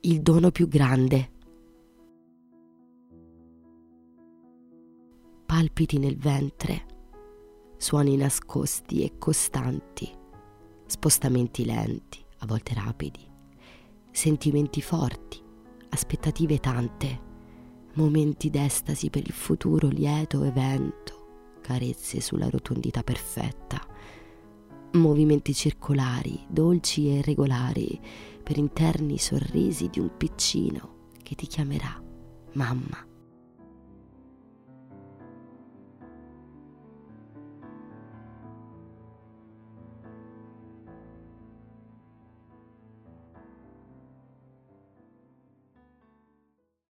il dono più grande. Palpiti nel ventre, suoni nascosti e costanti, spostamenti lenti, a volte rapidi, sentimenti forti, aspettative tante, momenti d'estasi per il futuro lieto evento, carezze sulla rotondità perfetta, movimenti circolari, dolci e regolari, per interni sorrisi di un piccino che ti chiamerà mamma.